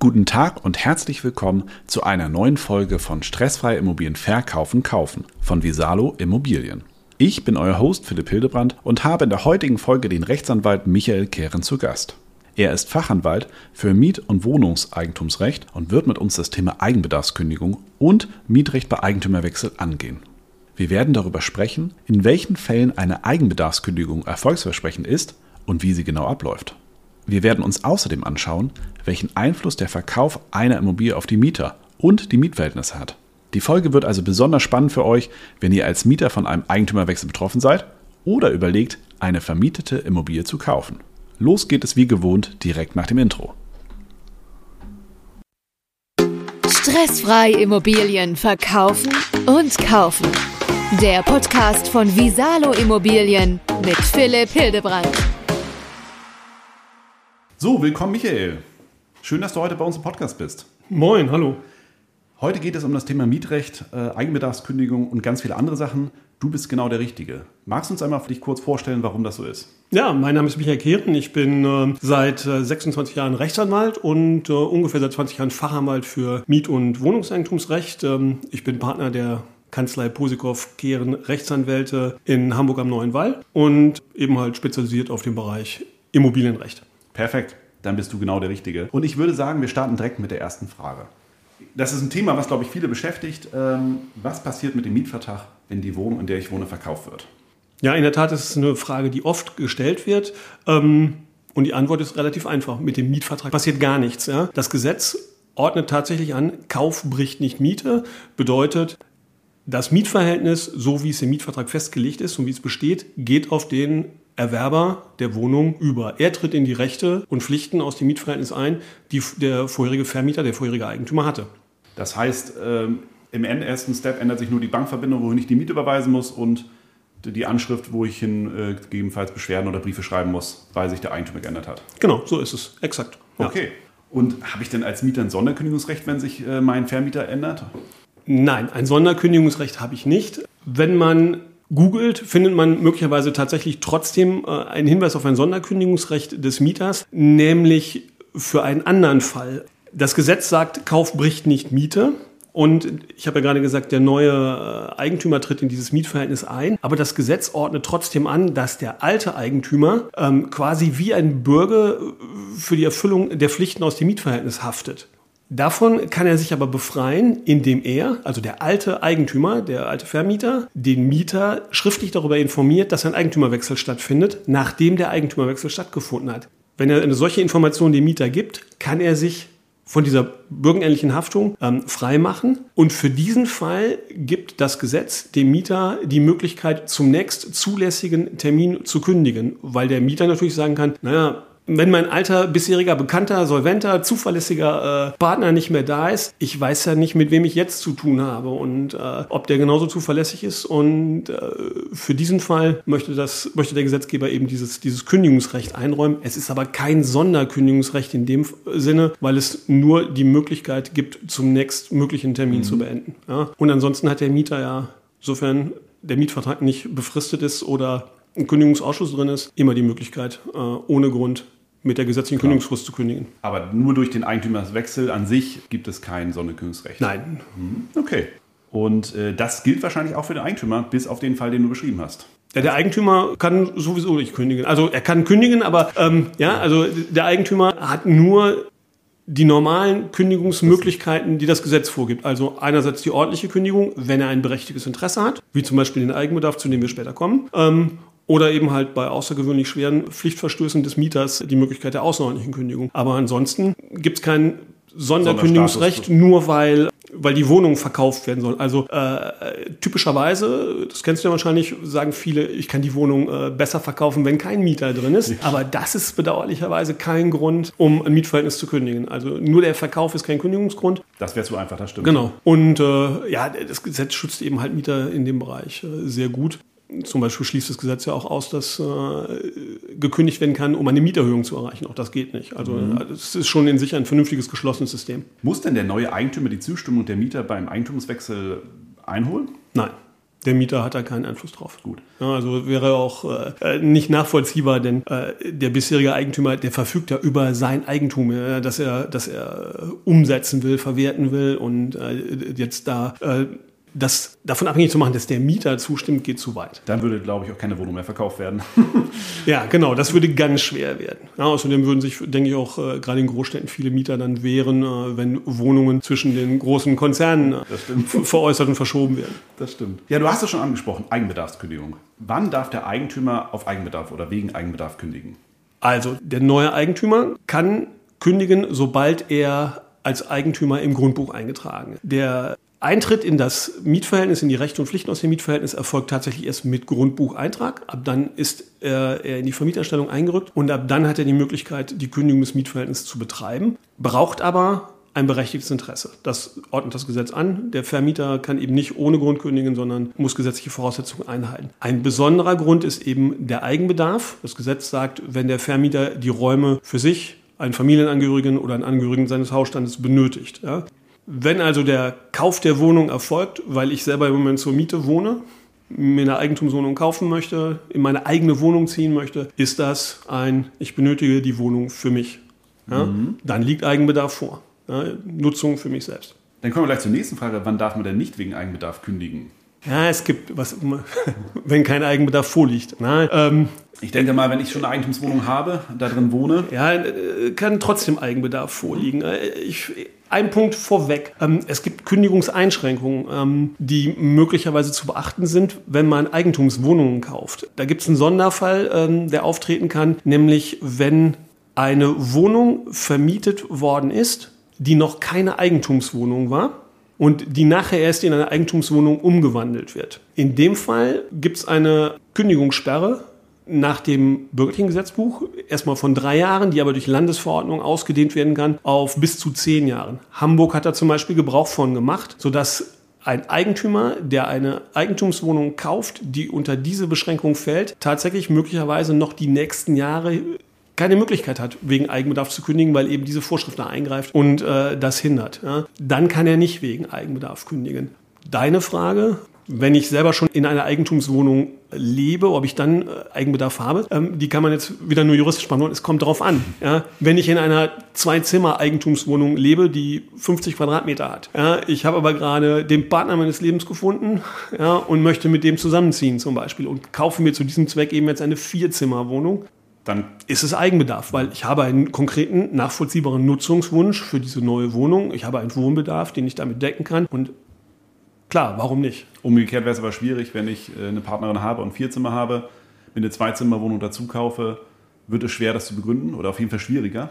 Guten Tag und herzlich willkommen zu einer neuen Folge von Stressfrei Immobilien verkaufen, kaufen von Visalo Immobilien. Ich bin euer Host Philipp Hildebrand und habe in der heutigen Folge den Rechtsanwalt Michael Kehren zu Gast. Er ist Fachanwalt für Miet- und Wohnungseigentumsrecht und wird mit uns das Thema Eigenbedarfskündigung und Mietrecht bei Eigentümerwechsel angehen. Wir werden darüber sprechen, in welchen Fällen eine Eigenbedarfskündigung erfolgsversprechend ist und wie sie genau abläuft. Wir werden uns außerdem anschauen, welchen Einfluss der Verkauf einer Immobilie auf die Mieter und die Mietverhältnisse hat. Die Folge wird also besonders spannend für euch, wenn ihr als Mieter von einem Eigentümerwechsel betroffen seid oder überlegt, eine vermietete Immobilie zu kaufen. Los geht es wie gewohnt direkt nach dem Intro. Stressfrei Immobilien verkaufen und kaufen. Der Podcast von Visalo Immobilien mit Philipp Hildebrand. So, willkommen Michael. Schön, dass du heute bei uns im Podcast bist. Moin, hallo. Heute geht es um das Thema Mietrecht, Eigenbedarfskündigung und ganz viele andere Sachen. Du bist genau der Richtige. Magst du uns einmal für dich kurz vorstellen, warum das so ist? Ja, mein Name ist Michael Kehren. Ich bin seit 26 Jahren Rechtsanwalt und ungefähr seit 20 Jahren Fachanwalt für Miet- und Wohnungseigentumsrecht. Ich bin Partner der Kanzlei Posikow Kehren Rechtsanwälte in Hamburg am Neuen Wall und eben halt spezialisiert auf den Bereich Immobilienrecht. Perfekt, dann bist du genau der Richtige. Und ich würde sagen, wir starten direkt mit der ersten Frage. Das ist ein Thema, was, glaube ich, viele beschäftigt. Was passiert mit dem Mietvertrag, wenn die Wohnung, in der ich wohne, verkauft wird? Ja, in der Tat ist es eine Frage, die oft gestellt wird. Und die Antwort ist relativ einfach. Mit dem Mietvertrag passiert gar nichts. Ja? Das Gesetz ordnet tatsächlich an, Kauf bricht nicht Miete. Bedeutet, das Mietverhältnis, so wie es im Mietvertrag festgelegt ist und wie es besteht, geht auf den Erwerber der Wohnung über. Er tritt in die Rechte und Pflichten aus dem Mietverhältnis ein, die der vorherige Vermieter, der vorherige Eigentümer hatte. Das heißt, im ersten Step ändert sich nur die Bankverbindung, wo ich die Miete überweisen muss und die Anschrift, wo ich gegebenenfalls Beschwerden oder Briefe schreiben muss, weil sich der Eigentümer geändert hat. Genau, so ist es. Exakt. Ja. Okay. Und habe ich denn als Mieter ein Sonderkündigungsrecht, wenn sich mein Vermieter ändert? Nein, ein Sonderkündigungsrecht habe ich nicht. Wenn man googelt, findet man möglicherweise tatsächlich trotzdem einen Hinweis auf ein Sonderkündigungsrecht des Mieters, nämlich für einen anderen Fall. Das Gesetz sagt, Kauf bricht nicht Miete. Und ich habe ja gerade gesagt, der neue Eigentümer tritt in dieses Mietverhältnis ein. Aber das Gesetz ordnet trotzdem an, dass der alte Eigentümer quasi wie ein Bürger für die Erfüllung der Pflichten aus dem Mietverhältnis haftet. Davon kann er sich aber befreien, indem er, also der alte Eigentümer, der alte Vermieter, den Mieter schriftlich darüber informiert, dass ein Eigentümerwechsel stattfindet, nachdem der Eigentümerwechsel stattgefunden hat. Wenn er eine solche Information dem Mieter gibt, kann er sich von dieser bürgerähnlichen Haftung freimachen. Und für diesen Fall gibt das Gesetz dem Mieter die Möglichkeit, zum nächst zulässigen Termin zu kündigen, weil der Mieter natürlich sagen kann, naja, wenn mein alter, bisheriger, bekannter, solventer, zuverlässiger Partner nicht mehr da ist, ich weiß ja nicht, mit wem ich jetzt zu tun habe und ob der genauso zuverlässig ist. Und für diesen Fall möchte der Gesetzgeber eben dieses Kündigungsrecht einräumen. Es ist aber kein Sonderkündigungsrecht in dem Sinne, weil es nur die Möglichkeit gibt, zum nächstmöglichen Termin zu beenden. Ja? Und ansonsten hat der Mieter ja, sofern der Mietvertrag nicht befristet ist oder ein Kündigungsausschuss drin ist, immer die Möglichkeit, ohne Grund mit der gesetzlichen Kündigungsfrist zu kündigen. Aber nur durch den Eigentümerwechsel an sich gibt es kein Sonderkündigungsrecht? Nein. Okay. Und das gilt wahrscheinlich auch für den Eigentümer, bis auf den Fall, den du beschrieben hast. Ja, der Eigentümer kann sowieso nicht kündigen. Also er kann kündigen, aber also der Eigentümer hat nur die normalen Kündigungsmöglichkeiten, die das Gesetz vorgibt. Also einerseits die ordentliche Kündigung, wenn er ein berechtigtes Interesse hat, wie zum Beispiel den Eigenbedarf, zu dem wir später kommen. Oder eben halt bei außergewöhnlich schweren Pflichtverstößen des Mieters die Möglichkeit der außerordentlichen Kündigung. Aber ansonsten gibt es kein Sonderkündigungsrecht, nur weil die Wohnung verkauft werden soll. Also typischerweise, das kennst du ja wahrscheinlich, sagen viele, ich kann die Wohnung besser verkaufen, wenn kein Mieter drin ist. Aber das ist bedauerlicherweise kein Grund, um ein Mietverhältnis zu kündigen. Also nur der Verkauf ist kein Kündigungsgrund. Das wäre zu einfach, das stimmt. Genau. Und das Gesetz schützt eben halt Mieter in dem Bereich sehr gut. Zum Beispiel schließt das Gesetz ja auch aus, dass gekündigt werden kann, um eine Mieterhöhung zu erreichen. Auch das geht nicht. Also es ist schon in sich ein vernünftiges, geschlossenes System. Muss denn der neue Eigentümer die Zustimmung der Mieter beim Eigentumswechsel einholen? Nein. Der Mieter hat da keinen Einfluss drauf. Gut. Ja, also wäre auch nicht nachvollziehbar, denn der bisherige Eigentümer, der verfügt ja über sein Eigentum, das er umsetzen will, verwerten will und jetzt da das davon abhängig zu machen, dass der Mieter zustimmt, geht zu weit. Dann würde, glaube ich, auch keine Wohnung mehr verkauft werden. Ja, genau, das würde ganz schwer werden. Ja, außerdem würden sich, denke ich, auch gerade in Großstädten viele Mieter dann wehren, wenn Wohnungen zwischen den großen Konzernen veräußert und verschoben werden. Das stimmt. Ja, du hast es schon angesprochen, Eigenbedarfskündigung. Wann darf der Eigentümer auf Eigenbedarf oder wegen Eigenbedarf kündigen? Also, der neue Eigentümer kann kündigen, sobald er als Eigentümer im Grundbuch eingetragen ist. Der Eintritt in das Mietverhältnis, in die Rechte und Pflichten aus dem Mietverhältnis erfolgt tatsächlich erst mit Grundbucheintrag. Ab dann ist er in die Vermieterstellung eingerückt und ab dann hat er die Möglichkeit, die Kündigung des Mietverhältnisses zu betreiben, braucht aber ein berechtigtes Interesse. Das ordnet das Gesetz an. Der Vermieter kann eben nicht ohne Grund kündigen, sondern muss gesetzliche Voraussetzungen einhalten. Ein besonderer Grund ist eben der Eigenbedarf. Das Gesetz sagt, wenn der Vermieter die Räume für sich, einen Familienangehörigen oder einen Angehörigen seines Hausstandes benötigt. Ja. Wenn also der Kauf der Wohnung erfolgt, weil ich selber im Moment zur Miete wohne, mir eine Eigentumswohnung kaufen möchte, in meine eigene Wohnung ziehen möchte, ist das ich benötige die Wohnung für mich. Ja? Dann liegt Eigenbedarf vor. Ja? Nutzung für mich selbst. Dann kommen wir gleich zur nächsten Frage. Wann darf man denn nicht wegen Eigenbedarf kündigen? Ja, es gibt, wenn kein Eigenbedarf vorliegt. Ich denke mal, wenn ich schon eine Eigentumswohnung habe, da drin wohne. Ja, kann trotzdem Eigenbedarf vorliegen. Ein Punkt vorweg. Es gibt Kündigungseinschränkungen, die möglicherweise zu beachten sind, wenn man Eigentumswohnungen kauft. Da gibt es einen Sonderfall, der auftreten kann, nämlich wenn eine Wohnung vermietet worden ist, die noch keine Eigentumswohnung war und die nachher erst in eine Eigentumswohnung umgewandelt wird. In dem Fall gibt es eine Kündigungssperre nach dem bürgerlichen Gesetzbuch, erstmal von 3 Jahren, die aber durch Landesverordnung ausgedehnt werden kann, auf bis zu 10 Jahren. Hamburg hat da zum Beispiel Gebrauch von gemacht, sodass ein Eigentümer, der eine Eigentumswohnung kauft, die unter diese Beschränkung fällt, tatsächlich möglicherweise noch die nächsten Jahre keine Möglichkeit hat, wegen Eigenbedarf zu kündigen, weil eben diese Vorschrift da eingreift und das hindert. Ja. Dann kann er nicht wegen Eigenbedarf kündigen. Deine Frage: Wenn ich selber schon in einer Eigentumswohnung lebe, ob ich dann Eigenbedarf habe, die kann man jetzt wieder nur juristisch beantworten. Es kommt darauf an. Ja? Wenn ich in einer 2-Zimmer-Eigentumswohnung lebe, die 50 Quadratmeter hat, ja? Ich habe aber gerade den Partner meines Lebens gefunden, ja, und möchte mit dem zusammenziehen zum Beispiel und kaufe mir zu diesem Zweck eben jetzt eine 4-Zimmer-Wohnung, dann ist es Eigenbedarf, weil ich habe einen konkreten, nachvollziehbaren Nutzungswunsch für diese neue Wohnung. Ich habe einen Wohnbedarf, den ich damit decken kann und klar, warum nicht? Umgekehrt wäre es aber schwierig, wenn ich eine Partnerin habe und 4 Zimmer habe, mir eine 2-Zimmer-Wohnung dazu kaufe, wird es schwer, das zu begründen oder auf jeden Fall schwieriger?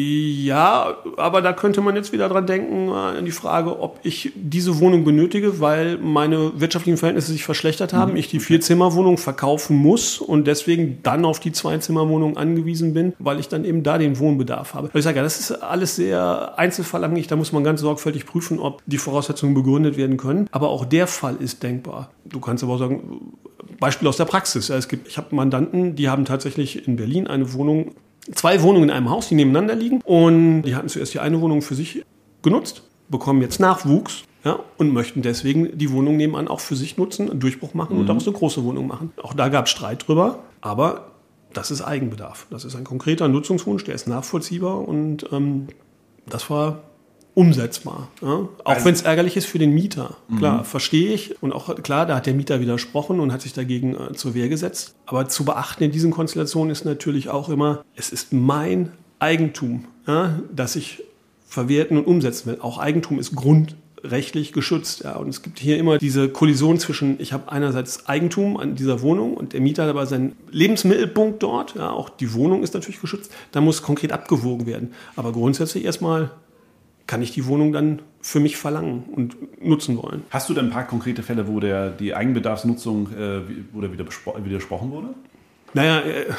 Ja, aber da könnte man jetzt wieder dran denken, an die Frage, ob ich diese Wohnung benötige, weil meine wirtschaftlichen Verhältnisse sich verschlechtert haben, ich die 4-Zimmer-Wohnung verkaufen muss und deswegen dann auf die 2-Zimmer-Wohnung angewiesen bin, weil ich dann eben da den Wohnbedarf habe. Ich sage ja, das ist alles sehr einzelfallabhängig, da muss man ganz sorgfältig prüfen, ob die Voraussetzungen begründet werden können, aber auch der Fall ist denkbar. Du kannst aber auch sagen, Beispiel aus der Praxis. Ich habe Mandanten, die haben tatsächlich in Berlin eine Wohnung, 2 Wohnungen in einem Haus, die nebeneinander liegen und die hatten zuerst die eine Wohnung für sich genutzt, bekommen jetzt Nachwuchs, ja, und möchten deswegen die Wohnung nebenan auch für sich nutzen, einen Durchbruch machen und daraus eine große Wohnung machen. Auch da gab es Streit drüber, aber das ist Eigenbedarf. Das ist ein konkreter Nutzungswunsch, der ist nachvollziehbar und das war umsetzbar. Ja? Auch wenn es ärgerlich ist für den Mieter. Klar, verstehe ich. Und auch klar, da hat der Mieter widersprochen und hat sich dagegen zur Wehr gesetzt. Aber zu beachten in diesen Konstellationen ist natürlich auch immer, es ist mein Eigentum, ja, das ich verwerten und umsetzen will. Auch Eigentum ist grundrechtlich geschützt. Ja? Und es gibt hier immer diese Kollision zwischen, ich habe einerseits Eigentum an dieser Wohnung und der Mieter hat aber seinen Lebensmittelpunkt dort. Ja? Auch die Wohnung ist natürlich geschützt. Da muss konkret abgewogen werden. Aber grundsätzlich erstmal kann ich die Wohnung dann für mich verlangen und nutzen wollen. Hast du denn ein paar konkrete Fälle, wo die Eigenbedarfsnutzung widersprochen wurde? Naja,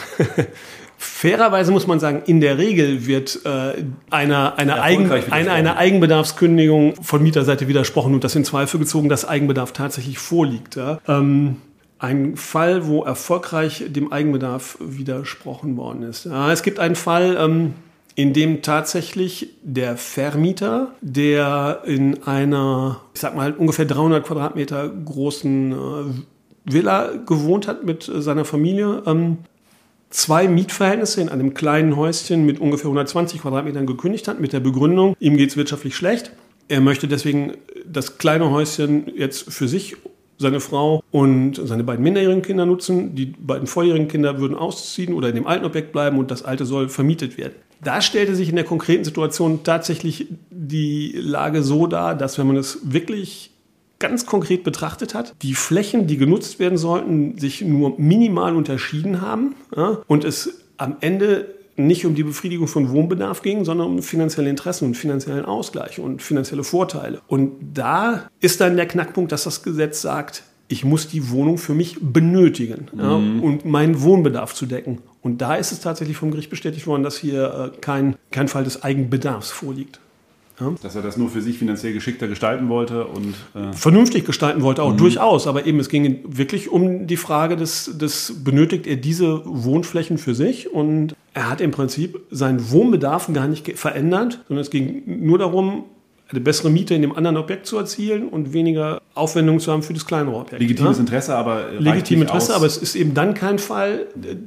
fairerweise muss man sagen, in der Regel wird eine Eigenbedarfskündigung von Mieterseite widersprochen und das in Zweifel gezogen, dass Eigenbedarf tatsächlich vorliegt. Ja. Ein Fall, wo erfolgreich dem Eigenbedarf widersprochen worden ist. Ja, es gibt einen Fall, in dem tatsächlich der Vermieter, der in einer, ich sag mal, ungefähr 300 Quadratmeter großen Villa gewohnt hat mit seiner Familie, 2 Mietverhältnisse in einem kleinen Häuschen mit ungefähr 120 Quadratmetern gekündigt hat, mit der Begründung, ihm geht es wirtschaftlich schlecht. Er möchte deswegen das kleine Häuschen jetzt für sich, seine Frau und seine beiden minderjährigen Kinder nutzen. Die beiden volljährigen Kinder würden ausziehen oder in dem alten Objekt bleiben und das alte soll vermietet werden. Da stellte sich in der konkreten Situation tatsächlich die Lage so dar, dass, wenn man es wirklich ganz konkret betrachtet hat, die Flächen, die genutzt werden sollten, sich nur minimal unterschieden haben, ja, und es am Ende nicht um die Befriedigung von Wohnbedarf ging, sondern um finanzielle Interessen und finanziellen Ausgleich und finanzielle Vorteile. Und da ist dann der Knackpunkt, dass das Gesetz sagt, ich muss die Wohnung für mich benötigen, ja, und meinen Wohnbedarf zu decken. Und da ist es tatsächlich vom Gericht bestätigt worden, dass hier kein Fall des Eigenbedarfs vorliegt. Ja. Dass er das nur für sich finanziell geschickter gestalten wollte und vernünftig gestalten wollte, auch durchaus. Aber eben, es ging wirklich um die Frage des benötigt er diese Wohnflächen für sich? Und er hat im Prinzip seinen Wohnbedarf gar nicht verändert, sondern es ging nur darum, eine bessere Miete in dem anderen Objekt zu erzielen und weniger Aufwendungen zu haben für das kleinere Objekt. Legitimes Interesse, aber aber es ist eben dann kein Fall,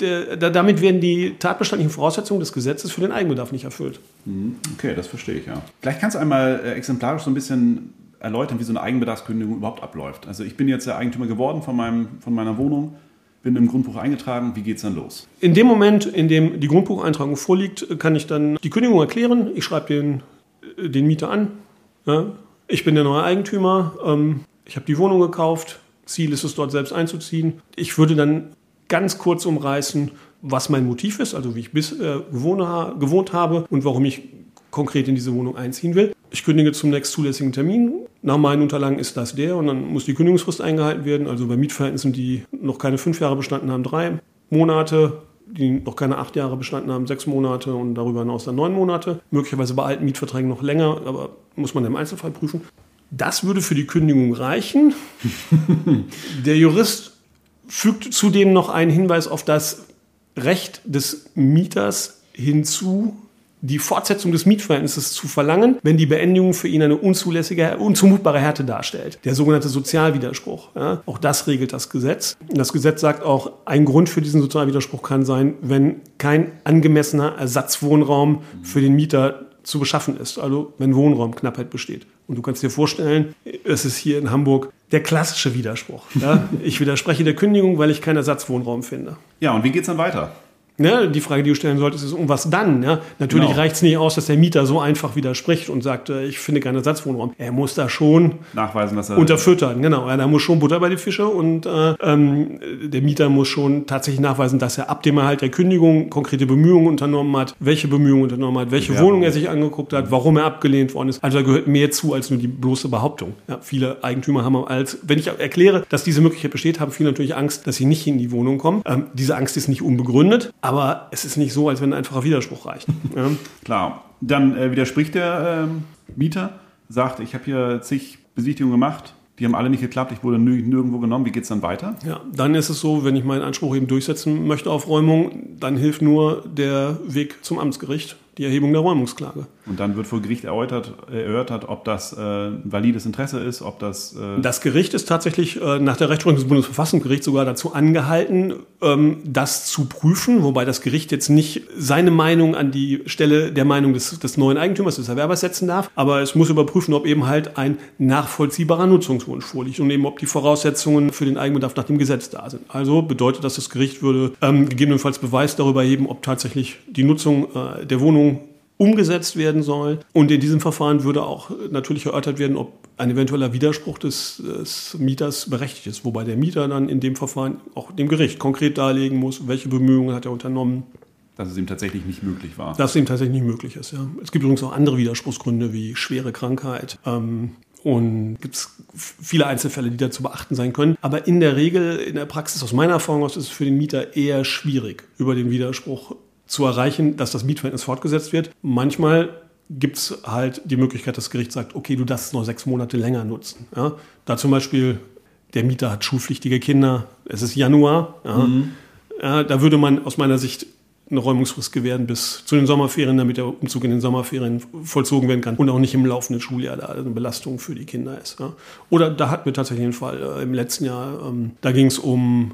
damit werden die tatbestandlichen Voraussetzungen des Gesetzes für den Eigenbedarf nicht erfüllt. Okay, das verstehe ich, ja. Vielleicht kannst du einmal exemplarisch so ein bisschen erläutern, wie so eine Eigenbedarfskündigung überhaupt abläuft. Also ich bin jetzt der Eigentümer geworden von meiner Wohnung, bin im Grundbuch eingetragen, wie geht es dann los? In dem Moment, in dem die Grundbucheintragung vorliegt, kann ich dann die Kündigung erklären. Ich schreibe den Mieter an. Ja, ich bin der neue Eigentümer, ich habe die Wohnung gekauft, Ziel ist es, dort selbst einzuziehen. Ich würde dann ganz kurz umreißen, was mein Motiv ist, also wie ich bisher gewohnt habe und warum ich konkret in diese Wohnung einziehen will. Ich kündige zum nächst zulässigen Termin. Nach meinen Unterlagen ist das der und dann muss die Kündigungsfrist eingehalten werden. Also bei Mietverhältnissen, die noch keine 5 Jahre bestanden haben, 3 Monate. Die noch keine 8 Jahre bestanden haben, 6 Monate und darüber hinaus dann 9 Monate. Möglicherweise bei alten Mietverträgen noch länger, aber muss man im Einzelfall prüfen. Das würde für die Kündigung reichen. Der Jurist fügt zudem noch einen Hinweis auf das Recht des Mieters hinzu, die Fortsetzung des Mietverhältnisses zu verlangen, wenn die Beendigung für ihn eine unzumutbare Härte darstellt. Der sogenannte Sozialwiderspruch. Ja, auch das regelt das Gesetz. Das Gesetz sagt auch, ein Grund für diesen Sozialwiderspruch kann sein, wenn kein angemessener Ersatzwohnraum für den Mieter zu beschaffen ist. Also wenn Wohnraumknappheit besteht. Und du kannst dir vorstellen, es ist hier in Hamburg der klassische Widerspruch. Ja? Ich widerspreche der Kündigung, weil ich keinen Ersatzwohnraum finde. Ja, und wie geht es dann weiter? Ja, die Frage, die du stellen solltest, ist, um was dann? Ja, natürlich reicht es nicht aus, dass der Mieter so einfach widerspricht und sagt, ich finde keinen Ersatzwohnraum. Er muss da schon nachweisen, dass er unterfüttern. Genau, da muss schon Butter bei die Fische und der Mieter muss schon tatsächlich nachweisen, dass er ab dem Erhalt der Kündigung konkrete Bemühungen unternommen hat, welche Bemühungen unternommen hat, welche Wohnung er sich angeguckt hat, warum er abgelehnt worden ist. Also da gehört mehr zu als nur die bloße Behauptung. Ja, viele Eigentümer haben wenn ich erkläre, dass diese Möglichkeit besteht, haben viele natürlich Angst, dass sie nicht in die Wohnung kommen. Diese Angst ist nicht unbegründet. Aber es ist nicht so, als wenn ein einfacher Widerspruch reicht. Ja. Klar. Dann widerspricht der Mieter, sagt, ich habe hier zig Besichtigungen gemacht, die haben alle nicht geklappt, ich wurde nirgendwo genommen. Wie geht es dann weiter? Ja, dann ist es so, wenn ich meinen Anspruch eben durchsetzen möchte auf Räumung, dann hilft nur der Weg zum Amtsgericht, die Erhebung der Räumungsklage. Und dann wird vor Gericht erörtert, ob das ein valides Interesse ist, ob das... Das Gericht ist tatsächlich nach der Rechtsprechung des Bundesverfassungsgerichts sogar dazu angehalten, das zu prüfen, wobei das Gericht jetzt nicht seine Meinung an die Stelle der Meinung des neuen Eigentümers, des Erwerbers setzen darf, aber es muss überprüfen, ob eben halt ein nachvollziehbarer Nutzungswunsch vorliegt und eben ob die Voraussetzungen für den Eigenbedarf nach dem Gesetz da sind. Also bedeutet das Gericht würde gegebenenfalls Beweis darüber erheben, ob tatsächlich die Nutzung der Wohnung umgesetzt werden soll. Und in diesem Verfahren würde auch natürlich erörtert werden, ob ein eventueller Widerspruch des Mieters berechtigt ist. Wobei der Mieter dann in dem Verfahren auch dem Gericht konkret darlegen muss, welche Bemühungen hat er unternommen. Dass es ihm tatsächlich nicht möglich war. Dass es ihm tatsächlich nicht möglich ist, ja. Es gibt übrigens auch andere Widerspruchsgründe wie schwere Krankheit. Und gibt es viele Einzelfälle, die da zu beachten sein können. Aber in der Regel, in der Praxis, aus meiner Erfahrung aus, ist es für den Mieter eher schwierig, über den Widerspruch zu erreichen, dass das Mietverhältnis fortgesetzt wird. Manchmal gibt es halt die Möglichkeit, dass das Gericht sagt, okay, du darfst es noch 6 Monate länger nutzen. Ja? Da zum Beispiel, der Mieter hat schulpflichtige Kinder, es ist Januar. Ja? Da würde man aus meiner Sicht eine Räumungsfrist gewähren bis zu den Sommerferien, damit der Umzug in den Sommerferien vollzogen werden kann und auch nicht im laufenden Schuljahr da eine Belastung für die Kinder ist. Ja. Oder da hatten wir tatsächlich einen Fall im letzten Jahr, da ging es um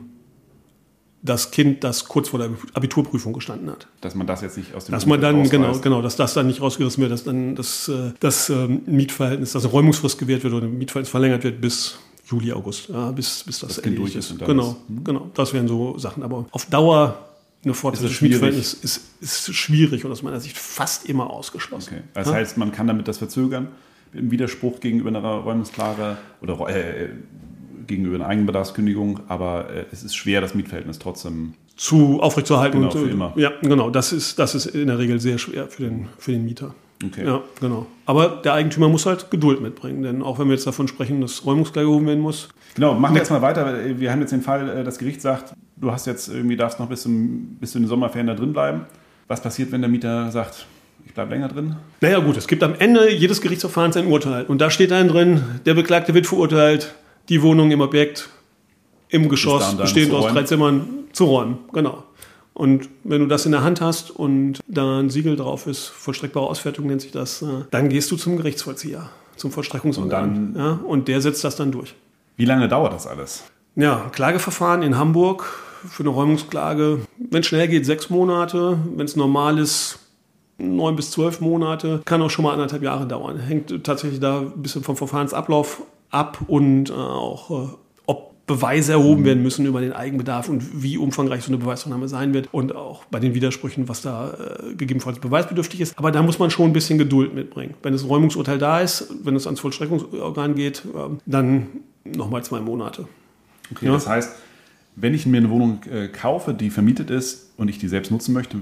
das Kind, das kurz vor der Abiturprüfung gestanden hat. Dass man das jetzt nicht aus dem dass man dann dass das dann nicht rausgerissen wird, dass dann das Mietverhältnis, dass eine Räumungsfrist gewährt wird oder ein Mietverhältnis verlängert wird bis Juli, August, ja, bis das endlich ist. Genau, das wären so Sachen. Aber auf Dauer eine Fortsetzung des Mietverhältnisses ist schwierig und aus meiner Sicht fast immer ausgeschlossen. Okay. Das heißt, man kann damit das verzögern, im Widerspruch gegenüber einer Räumungsklage oder gegenüber einer Eigenbedarfskündigung, aber es ist schwer, das Mietverhältnis trotzdem aufrechtzuerhalten. Genau, für immer. Ja, genau. Das ist in der Regel sehr schwer für den Mieter. Okay. Ja, genau. Aber der Eigentümer muss halt Geduld mitbringen, denn auch wenn wir jetzt davon sprechen, dass Räumungsklage gehoben werden muss. Genau, machen wir jetzt mal weiter. Wir haben jetzt den Fall, das Gericht sagt, du hast jetzt darfst noch bis zu den Sommerferien da drin bleiben. Was passiert, wenn der Mieter sagt, ich bleibe länger drin? Naja gut, es gibt am Ende jedes Gerichtsverfahrens ein Urteil. Und da steht dann drin, der Beklagte wird verurteilt, die Wohnung im Objekt, im Geschoss, bestehend aus 3 Zimmern, zu räumen. Genau. Und wenn du das in der Hand hast und da ein Siegel drauf ist, vollstreckbare Ausfertigung nennt sich das, dann gehst du zum Gerichtsvollzieher, zum Vollstreckungsorgan. Und der setzt das dann durch. Wie lange dauert das alles? Ja, Klageverfahren in Hamburg für eine Räumungsklage, wenn es schnell geht, 6 Monate, wenn es normal ist, 9 bis 12 Monate, kann auch schon mal 1,5 Jahre dauern. Hängt tatsächlich da ein bisschen vom Verfahrensablauf ab und auch ob Beweise erhoben werden müssen über den Eigenbedarf und wie umfangreich so eine Beweisvernahme sein wird und auch bei den Widersprüchen, was da gegebenenfalls beweisbedürftig ist. Aber da muss man schon ein bisschen Geduld mitbringen. Wenn das Räumungsurteil da ist, wenn es ans Vollstreckungsorgan geht, dann nochmal 2 Monate. Okay, ja? Das heißt, wenn ich mir eine Wohnung kaufe, die vermietet ist und ich die selbst nutzen möchte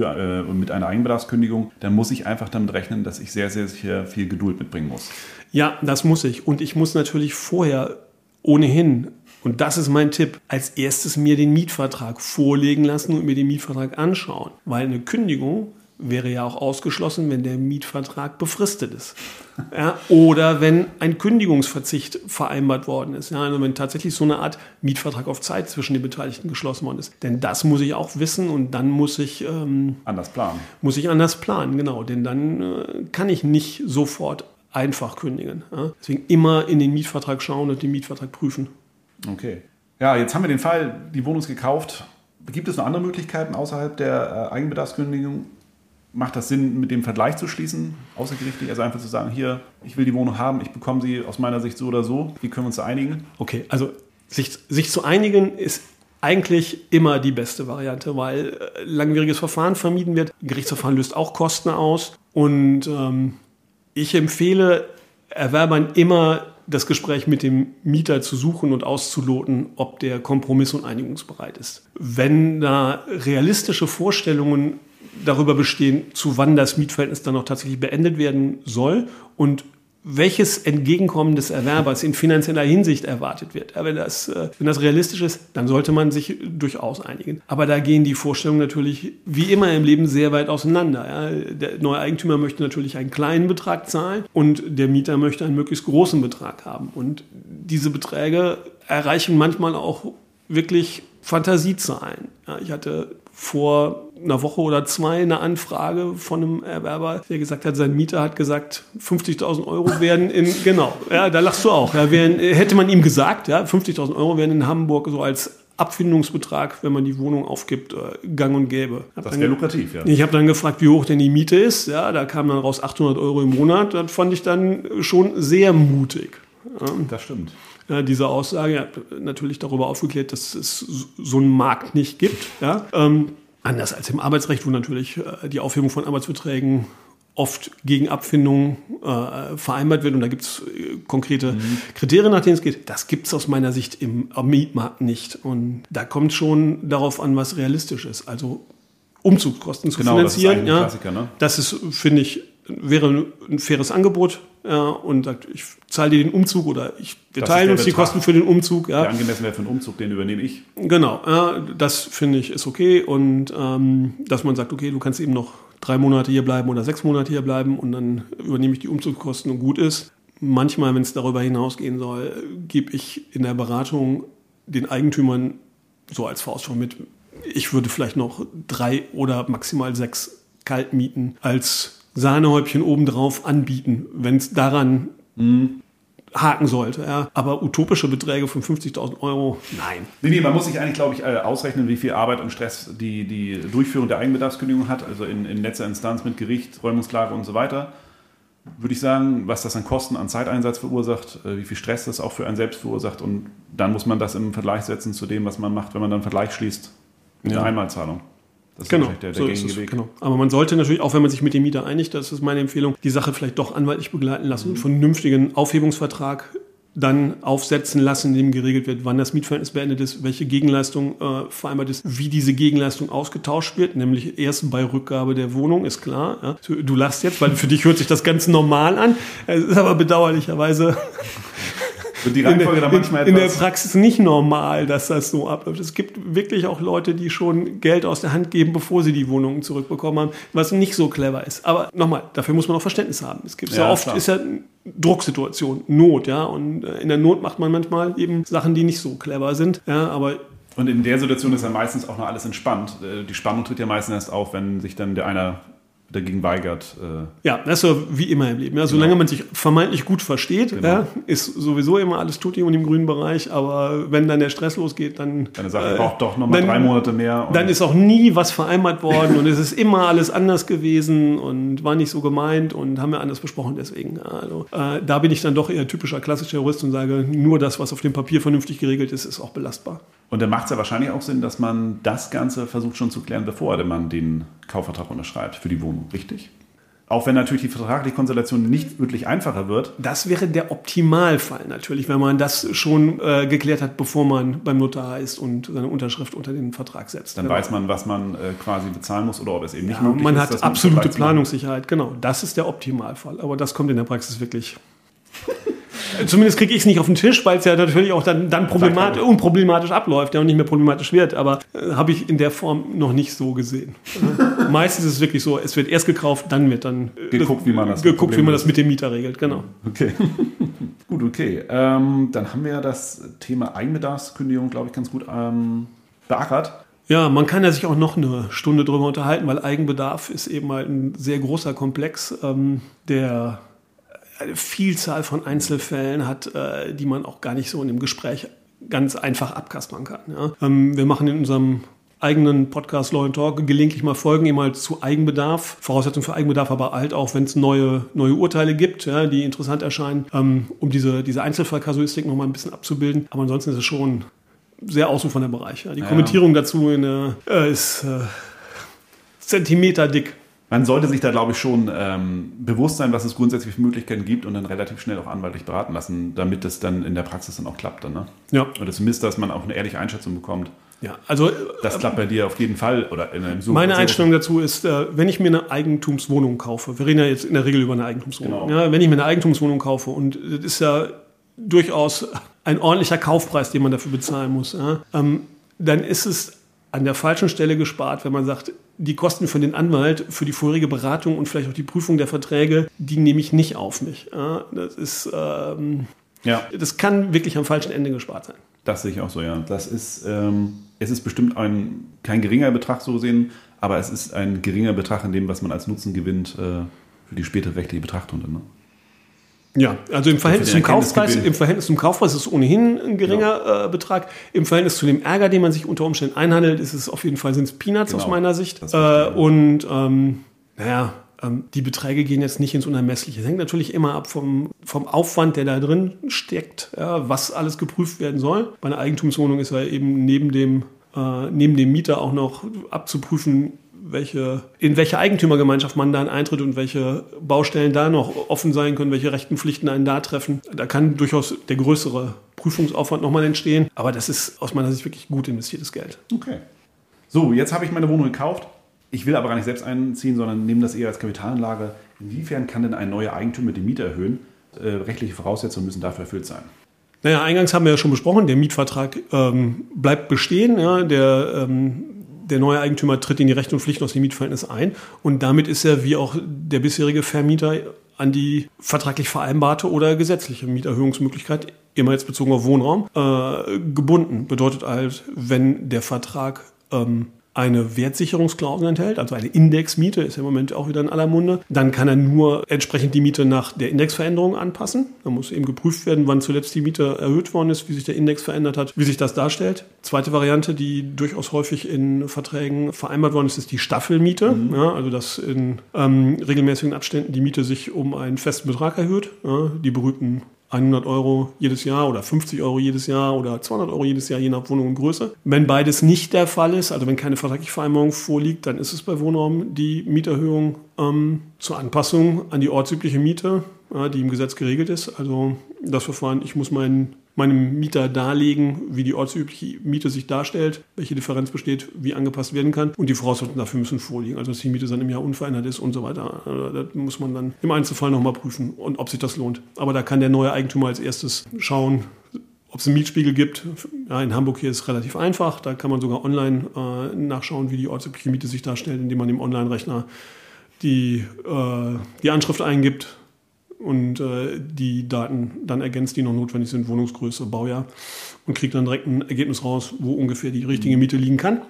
mit einer Eigenbedarfskündigung, dann muss ich einfach damit rechnen, dass ich sehr, sehr sicher viel Geduld mitbringen muss. Ja, das muss ich. Und ich muss natürlich vorher ohnehin, und das ist mein Tipp, als erstes mir den Mietvertrag vorlegen lassen und mir den Mietvertrag anschauen. Weil eine Kündigung wäre ja auch ausgeschlossen, wenn der Mietvertrag befristet ist. Ja, oder wenn ein Kündigungsverzicht vereinbart worden ist. Ja, also wenn tatsächlich so eine Art Mietvertrag auf Zeit zwischen den Beteiligten geschlossen worden ist. Denn das muss ich auch wissen und dann muss ich anders planen. Muss ich anders planen, genau. Denn dann kann ich nicht sofort einfach kündigen. Ja. Deswegen immer in den Mietvertrag schauen und den Mietvertrag prüfen. Okay. Ja, jetzt haben wir den Fall, die Wohnung ist gekauft. Gibt es noch andere Möglichkeiten außerhalb der Eigenbedarfskündigung? Macht das Sinn, mit dem Vergleich zu schließen, außergerichtlich? Also einfach zu sagen, hier, ich will die Wohnung haben, ich bekomme sie aus meiner Sicht so oder so. Wie können wir uns da einigen? Okay, also sich zu einigen ist eigentlich immer die beste Variante, weil langwieriges Verfahren vermieden wird. Gerichtsverfahren löst auch Kosten aus. Und ich empfehle Erwerbern immer, das Gespräch mit dem Mieter zu suchen und auszuloten, ob der kompromiss- und einigungsbereit ist. Wenn da realistische Vorstellungen darüber bestehen, zu wann das Mietverhältnis dann auch tatsächlich beendet werden soll und welches Entgegenkommen des Erwerbers in finanzieller Hinsicht erwartet wird. Wenn das realistisch ist, dann sollte man sich durchaus einigen. Aber da gehen die Vorstellungen natürlich wie immer im Leben sehr weit auseinander. Ja. Der neue Eigentümer möchte natürlich einen kleinen Betrag zahlen und der Mieter möchte einen möglichst großen Betrag haben. Und diese Beträge erreichen manchmal auch wirklich Fantasiezahlen. Ja, ich hatte vor einer Woche oder 2 eine Anfrage von einem Erwerber, der gesagt hat, sein Mieter hat gesagt, 50.000 Euro werden genau, ja, da lachst du auch. Ja, hätte man ihm gesagt, ja, 50.000 Euro werden in Hamburg so als Abfindungsbetrag, wenn man die Wohnung aufgibt, gang und gäbe. Das wäre lukrativ, ja. Ich habe dann gefragt, wie hoch denn die Miete ist. Ja, da kam dann raus 800 Euro im Monat. Das fand ich dann schon sehr mutig. Ja. Das stimmt. Ja, diese Aussage hat natürlich darüber aufgeklärt, dass es so einen Markt nicht gibt. Ja. Anders als im Arbeitsrecht, wo natürlich die Aufhebung von Arbeitsverträgen oft gegen Abfindungen vereinbart wird. Und da gibt es konkrete Kriterien, nach denen es geht. Das gibt es aus meiner Sicht im Mietmarkt nicht. Und da kommt schon darauf an, was realistisch ist. Also Umzugskosten zu finanzieren. Das ist ein Klassiker, ne? Das ist, finde ich, wäre ein faires Angebot. Ja, und sagt, ich zahle dir den Umzug oder wir teilen uns die Kosten für den Umzug. Ja. Der angemessen wäre für den Umzug, den übernehme ich. Genau, ja, das finde ich ist okay. Und dass man sagt, okay, du kannst eben noch 3 Monate hier bleiben oder 6 Monate hier bleiben und dann übernehme ich die Umzugskosten und gut ist. Manchmal, wenn es darüber hinausgehen soll, gebe ich in der Beratung den Eigentümern so als Faustform mit, ich würde vielleicht noch 3 oder maximal 6 Kaltmieten als Sahnehäubchen obendrauf anbieten, wenn es daran haken sollte. Ja. Aber utopische Beträge von 50.000 Euro, nein. Nee, man muss sich eigentlich, glaube ich, ausrechnen, wie viel Arbeit und Stress die Durchführung der Eigenbedarfskündigung hat, also in letzter Instanz mit Gericht, Räumungsklage und so weiter. Würde ich sagen, was das an Kosten, an Zeiteinsatz verursacht, wie viel Stress das auch für einen selbst verursacht, und dann muss man das im Vergleich setzen zu dem, was man macht, wenn man dann einen Vergleich schließt mit der Einmalzahlung. Das ist genau, der so gängige ist es, Weg. genau. Aber man sollte natürlich, auch wenn man sich mit dem Mieter einigt, das ist meine Empfehlung, die Sache vielleicht doch anwaltlich begleiten lassen, einen vernünftigen Aufhebungsvertrag dann aufsetzen lassen, in dem geregelt wird, wann das Mietverhältnis beendet ist, welche Gegenleistung vereinbart ist, wie diese Gegenleistung ausgetauscht wird, nämlich erst bei Rückgabe der Wohnung, ist klar. Ja. Du lachst jetzt, weil für dich hört sich das ganz normal an. Es ist aber bedauerlicherweise Und die Reihenfolge dann manchmal in der Praxis nicht normal, dass das so abläuft. Es gibt wirklich auch Leute, die schon Geld aus der Hand geben, bevor sie die Wohnungen zurückbekommen haben, was nicht so clever ist. Aber nochmal, dafür muss man auch Verständnis haben. Es gibt ja oft, klar, ist ja Drucksituation, Not, ja. Und in der Not macht man manchmal eben Sachen, die nicht so clever sind. Ja, aber und in der Situation ist ja meistens auch noch alles entspannt. Die Spannung tritt ja meistens erst auf, wenn sich dann der einer dagegen weigert. Ja, das ist ja wie immer im Leben. Ja, solange man sich vermeintlich gut versteht, ja, ist sowieso immer alles tutti und im grünen Bereich. Aber wenn dann der Stress losgeht, dann... Eine Sache braucht doch nochmal 3 Monate mehr. Dann ist auch nie was vereinbart worden und es ist immer alles anders gewesen und war nicht so gemeint und haben wir anders besprochen. Deswegen, also, da bin ich dann doch eher typischer klassischer Jurist und sage, nur das, was auf dem Papier vernünftig geregelt ist, ist auch belastbar. Und dann macht es ja wahrscheinlich auch Sinn, dass man das Ganze versucht schon zu klären, bevor man den Kaufvertrag unterschreibt für die Wohnung, richtig? Auch wenn natürlich die vertragliche Konstellation nicht wirklich einfacher wird. Das wäre der Optimalfall natürlich, wenn man das schon geklärt hat, bevor man beim Notar ist und seine Unterschrift unter den Vertrag setzt. Dann weiß man, was man quasi bezahlen muss oder ob es eben nicht möglich ist. Man hat absolute Planungssicherheit, genau. Das ist der Optimalfall. Aber das kommt in der Praxis wirklich... Zumindest kriege ich es nicht auf den Tisch, weil es ja natürlich auch dann unproblematisch abläuft, ja, und nicht mehr problematisch wird. Aber habe ich in der Form noch nicht so gesehen. Meistens ist es wirklich so, es wird erst gekauft, dann wird dann geguckt, wie man das mit dem Mieter regelt. Genau. Okay. Gut, okay. Dann haben wir das Thema Eigenbedarfskündigung, glaube ich, ganz gut beackert. Ja, man kann ja sich auch noch eine Stunde drüber unterhalten, weil Eigenbedarf ist eben halt ein sehr großer Komplex, der eine Vielzahl von Einzelfällen hat, die man auch gar nicht so in dem Gespräch ganz einfach abkaspern kann. Ja. Wir machen in unserem eigenen Podcast Law & Talk gelegentlich mal Folgen eben halt zu Eigenbedarf, Voraussetzungen für Eigenbedarf, aber halt auch, wenn es neue Urteile gibt, ja, die interessant erscheinen, um diese Einzelfallkasuistik noch mal ein bisschen abzubilden. Aber ansonsten ist es schon sehr ausufernder Bereich. Ja. Die Kommentierung dazu ist zentimeterdick. Man sollte sich da, glaube ich, schon bewusst sein, was es grundsätzlich für Möglichkeiten gibt und dann relativ schnell auch anwaltlich beraten lassen, damit es dann in der Praxis dann auch klappt. Dann, ne? Ja. Oder zumindest, dass man auch eine ehrliche Einschätzung bekommt. Ja, also das klappt bei dir auf jeden Fall. Oder in einem meine Einstellung dazu ist, wenn ich mir eine Eigentumswohnung kaufe, wir reden ja jetzt in der Regel über eine Eigentumswohnung, genau. Ja, wenn ich mir eine Eigentumswohnung kaufe und das ist ja durchaus ein ordentlicher Kaufpreis, den man dafür bezahlen muss, ja, dann ist es an der falschen Stelle gespart, wenn man sagt, die Kosten für den Anwalt, für die vorherige Beratung und vielleicht auch die Prüfung der Verträge, die nehme ich nicht auf mich. Ja, das ist, das kann wirklich am falschen Ende gespart sein. Das sehe ich auch so, ja. Das ist, es ist bestimmt kein geringer Betrag so gesehen, aber es ist ein geringer Betrag in dem, was man als Nutzen gewinnt für die spätere rechtliche Betrachtung. Ne? Ja, also im Verhältnis zum Kaufpreis ist es ohnehin ein geringer Betrag. Im Verhältnis zu dem Ärger, den man sich unter Umständen einhandelt, ist es auf jeden Fall, sind es Peanuts aus meiner Sicht. Die Beträge gehen jetzt nicht ins Unermessliche. Es hängt natürlich immer ab vom Aufwand, der da drin steckt, ja, was alles geprüft werden soll. Bei einer Eigentumswohnung ist ja eben neben dem Mieter auch noch abzuprüfen, in welche Eigentümergemeinschaft man dann eintritt und welche Baustellen da noch offen sein können, welche Rechten, Pflichten einen da treffen. Da kann durchaus der größere Prüfungsaufwand nochmal entstehen. Aber das ist aus meiner Sicht wirklich gut investiertes Geld. Okay. So, jetzt habe ich meine Wohnung gekauft. Ich will aber gar nicht selbst einziehen, sondern nehme das eher als Kapitalanlage. Inwiefern kann denn ein neuer Eigentümer die Miete erhöhen? Rechtliche Voraussetzungen müssen dafür erfüllt sein. Naja, eingangs haben wir ja schon besprochen, der Mietvertrag bleibt bestehen. Ja, der neue Eigentümer tritt in die Rechte und Pflichten aus dem Mietverhältnis ein. Und damit ist er wie auch der bisherige Vermieter an die vertraglich vereinbarte oder gesetzliche Mieterhöhungsmöglichkeit, immer jetzt bezogen auf Wohnraum, gebunden. Bedeutet halt, wenn der Vertrag eine Wertsicherungsklausel enthält, also eine Indexmiete, ist ja im Moment auch wieder in aller Munde. Dann kann er nur entsprechend die Miete nach der Indexveränderung anpassen. Da muss eben geprüft werden, wann zuletzt die Miete erhöht worden ist, wie sich der Index verändert hat, wie sich das darstellt. Zweite Variante, die durchaus häufig in Verträgen vereinbart worden ist die Staffelmiete. Ja, also dass in regelmäßigen Abständen die Miete sich um einen festen Betrag erhöht. Ja, die berühmten 100 Euro jedes Jahr oder 50 Euro jedes Jahr oder 200 Euro jedes Jahr, je nach Wohnung und Größe. Wenn beides nicht der Fall ist, also wenn keine vertragliche Vereinbarung vorliegt, dann ist es bei Wohnraum die Mieterhöhung zur Anpassung an die ortsübliche Miete, die im Gesetz geregelt ist. Also das Verfahren, ich muss meinem Mieter darlegen, wie die ortsübliche Miete sich darstellt, welche Differenz besteht, wie angepasst werden kann. Und die Voraussetzungen dafür müssen vorliegen. Also dass die Miete dann im Jahr unverändert ist und so weiter. Das muss man dann im Einzelfall nochmal prüfen und ob sich das lohnt. Aber da kann der neue Eigentümer als erstes schauen, ob es einen Mietspiegel gibt. Ja, in Hamburg hier ist es relativ einfach. Da kann man sogar online nachschauen, wie die ortsübliche Miete sich darstellt, indem man im Online-Rechner die Anschrift eingibt und die Daten dann ergänzt, die noch notwendig sind, Wohnungsgröße, Baujahr, und kriegt dann direkt ein Ergebnis raus, wo ungefähr die richtige Miete liegen kann.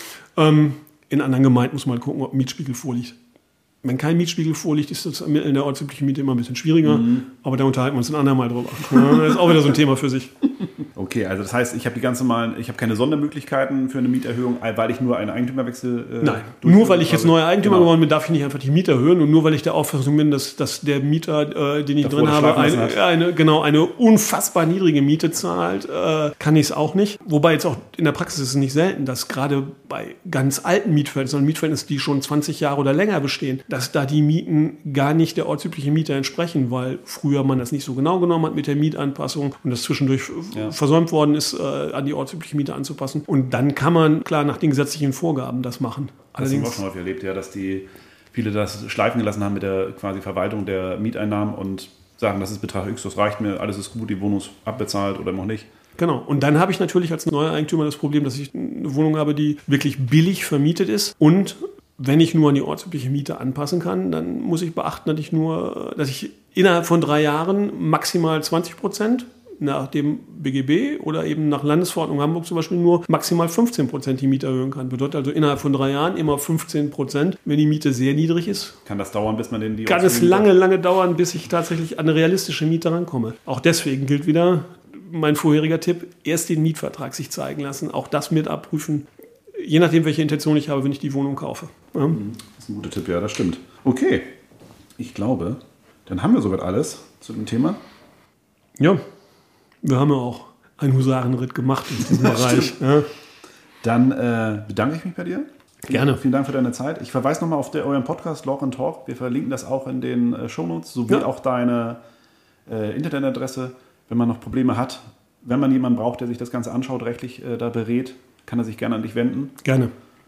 In anderen Gemeinden muss man gucken, ob ein Mietspiegel vorliegt. Wenn kein Mietspiegel vorliegt, ist das in der ortsüblichen Miete immer ein bisschen schwieriger, aber da unterhalten wir uns ein andermal drüber. Das ist auch wieder so ein Thema für sich. Okay, also das heißt, ich habe keine Sondermöglichkeiten für eine Mieterhöhung, weil ich nur einen Eigentümerwechsel Nein, nur weil ich jetzt neuer Eigentümer geworden bin, darf ich nicht einfach die Miete erhöhen, und nur weil ich der Auffassung bin, dass der Mieter, den ich drin habe, eine unfassbar niedrige Miete zahlt, kann ich es auch nicht. Wobei jetzt auch in der Praxis ist es nicht selten, dass gerade bei ganz alten Mietverhältnissen, die schon 20 Jahre oder länger bestehen, dass da die Mieten gar nicht der ortsüblichen Miete entsprechen, weil früher man das nicht so genau genommen hat mit der Mietanpassung und das zwischendurch versäumt worden ist, an die ortsübliche Miete anzupassen. Und dann kann man, klar, nach den gesetzlichen Vorgaben das machen. Das haben wir auch schon häufig erlebt, ja, dass viele das schleifen gelassen haben mit der quasi Verwaltung der Mieteinnahmen und sagen, das ist Betrag X, das reicht mir, alles ist gut, die Wohnung ist abbezahlt oder noch nicht. Genau. Und dann habe ich natürlich als neuer Eigentümer das Problem, dass ich eine Wohnung habe, die wirklich billig vermietet ist, und wenn ich nur an die ortsübliche Miete anpassen kann, dann muss ich beachten, dass ich innerhalb von 3 Jahren maximal 20% nach dem BGB oder eben nach Landesverordnung Hamburg zum Beispiel nur maximal 15% die Miete erhöhen kann. Bedeutet also innerhalb von 3 Jahren immer 15%. Wenn die Miete sehr niedrig ist, kann das dauern, bis man die kann es lange dauern, bis ich tatsächlich an eine realistische Miete rankomme. Auch deswegen gilt wieder mein vorheriger Tipp: erst den Mietvertrag sich zeigen lassen, auch das mit abprüfen, je nachdem, welche Intention ich habe, wenn ich die Wohnung kaufe. Ja? Das ist ein guter Tipp, ja, das stimmt. Okay, ich glaube, dann haben wir soweit alles zu dem Thema. Ja, wir haben ja auch einen Husarenritt gemacht in diesem Bereich. Ja. Dann bedanke ich mich bei dir. Gerne. Vielen Dank für deine Zeit. Ich verweise nochmal auf euren Podcast Law & Talk. Wir verlinken das auch in den Shownotes, sowie auch deine Internetadresse, wenn man noch Probleme hat. Wenn man jemanden braucht, der sich das Ganze anschaut, rechtlich da berät, kann er sich gerne an dich wenden. Gerne.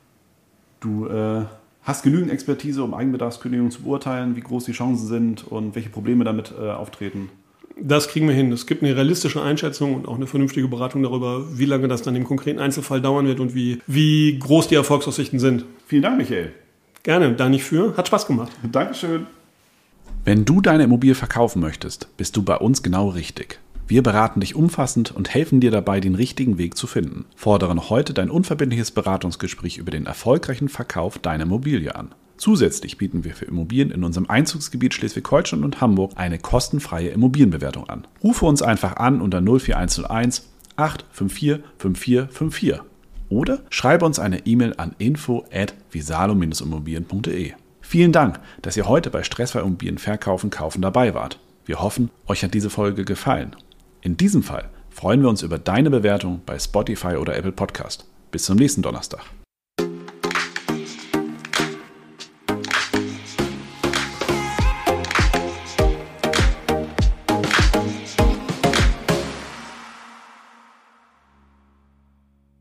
Du hast genügend Expertise, um Eigenbedarfskündigungen zu beurteilen, wie groß die Chancen sind und welche Probleme damit auftreten. Das kriegen wir hin. Es gibt eine realistische Einschätzung und auch eine vernünftige Beratung darüber, wie lange das dann im konkreten Einzelfall dauern wird und wie groß die Erfolgsaussichten sind. Vielen Dank, Michael. Gerne, da nicht für. Hat Spaß gemacht. Dankeschön. Wenn du deine Immobilie verkaufen möchtest, bist du bei uns genau richtig. Wir beraten dich umfassend und helfen dir dabei, den richtigen Weg zu finden. Fordere noch heute dein unverbindliches Beratungsgespräch über den erfolgreichen Verkauf deiner Immobilie an. Zusätzlich bieten wir für Immobilien in unserem Einzugsgebiet Schleswig-Holstein und Hamburg eine kostenfreie Immobilienbewertung an. Rufe uns einfach an unter 04101 854 5454 oder schreibe uns eine E-Mail an info@visalo-immobilien.de. Vielen Dank, dass ihr heute bei Stressfrei Immobilien Verkaufen, Kaufen dabei wart. Wir hoffen, euch hat diese Folge gefallen. In diesem Fall freuen wir uns über deine Bewertung bei Spotify oder Apple Podcast. Bis zum nächsten Donnerstag.